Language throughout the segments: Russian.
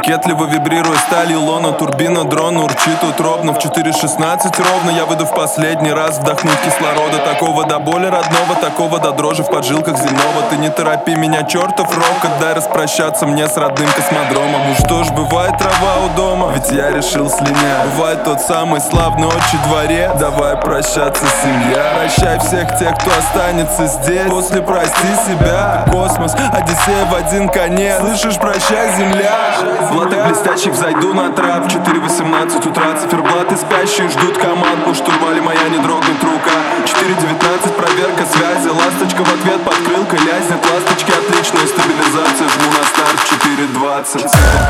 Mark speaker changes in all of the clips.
Speaker 1: Кокетливо вибрируя сталью лона, турбина дрона урчит утробно. В 4:16 ровно я выйду в последний раз вдохнуть кислорода. Такого до боли родного, такого до дрожи в поджилках земного. Ты не торопи меня, чертов рок, отдай распрощаться мне с родным космодромом. Ну что ж, бывает трава у дома, ведь я решил слинять. Бывает тот самый славный отчий дворец, давай прощаться, семья. Прощай всех тех, кто останется здесь. После прости себя, космос, Одиссея в один конец. Слышишь, прощай, земля. В латах блестящих взойду на трап. 4:18 утра, циферблаты спящие ждут команд. По штурвале моя не дрогнет рука. 4:19 проверка связи. Ласточка в ответ подкрылка лязнет. Ласточки отличная стабилизация. Жму на старт в 4:20.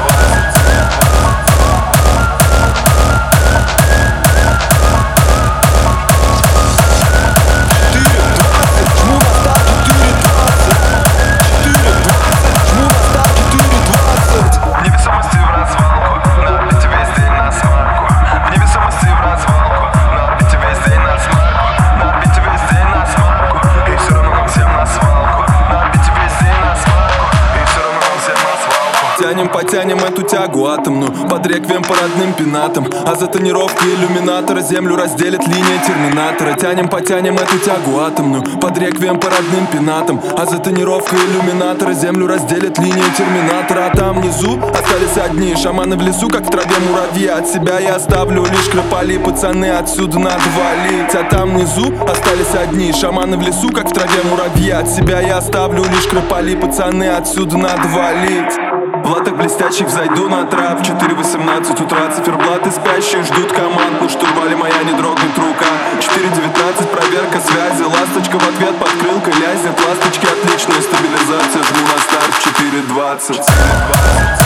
Speaker 1: Потянем эту тягу атомную под реквием по родным пенатам. А за тонировкой иллюминатора землю разделит линия терминатора. Потянем эту тягу атомную под реквием по родным пенатам. А за тонировкой иллюминатора землю разделит линия терминатора. А там внизу остались одни шаманы в лесу, как в траве муравьи. От себя я оставлю лишь крополи, пацаны, отсюда надо валить. А там внизу остались одни шаманы в лесу, как в траве муравьи. От себя я оставлю лишь крополи, пацаны, отсюда надо валить. В латах блестящих взойду на трап. 4:18 утра, циферблаты спящие ждут команд. На штурвале моя не дрогнет рука. 4:19 проверка связи. Ласточка в ответ подкрылка лязнет. Ласточки отличная стабилизация. Жму на старт в 4:20.